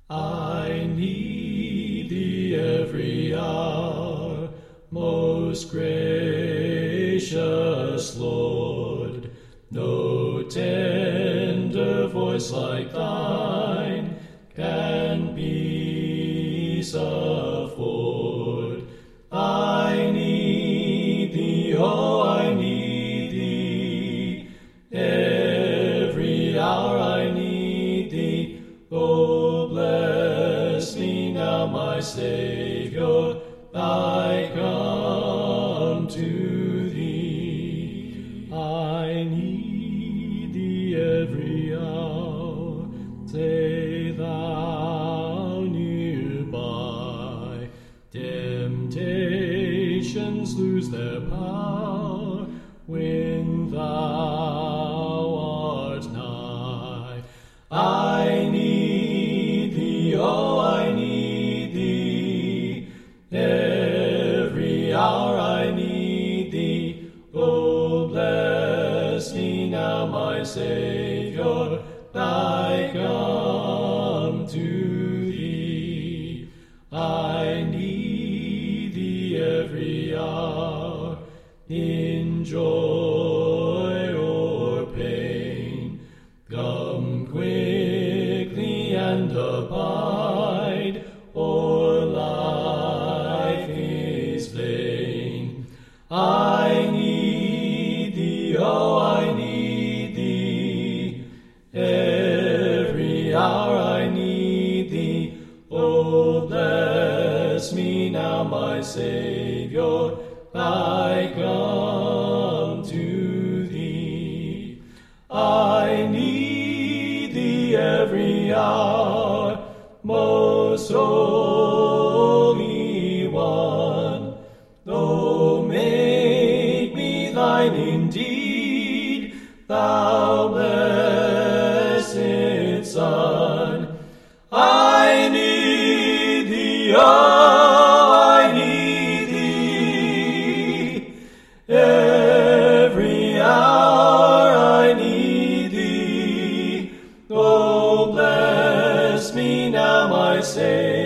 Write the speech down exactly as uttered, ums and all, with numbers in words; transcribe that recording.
I need thee every hour, most gracious Lord. No tender voice like thine can peace afford. I need thee, oh, I need thee. Every hour I need thee. Oh, bless me now, my Savior, I come to thee. I need thee every hour. Stay thou nearby. Temptations lose their power when thou art nigh. I need thee, oh, I need thee. Every hour I need thee. Oh, bless me now, my Savior, I come to thee. I need thee every hour, in joy or pain. Come quickly and abide, or life is vain. I need thee, oh, I need thee. Every hour I need thee. Oh, bless me now, my Savior, I come to thee. I need thee every hour, most holy one. Oh, make me thine indeed, thou blessed Son. I need thee, oh, I need thee. Every hour I need thee. Oh, bless me now, my Savior,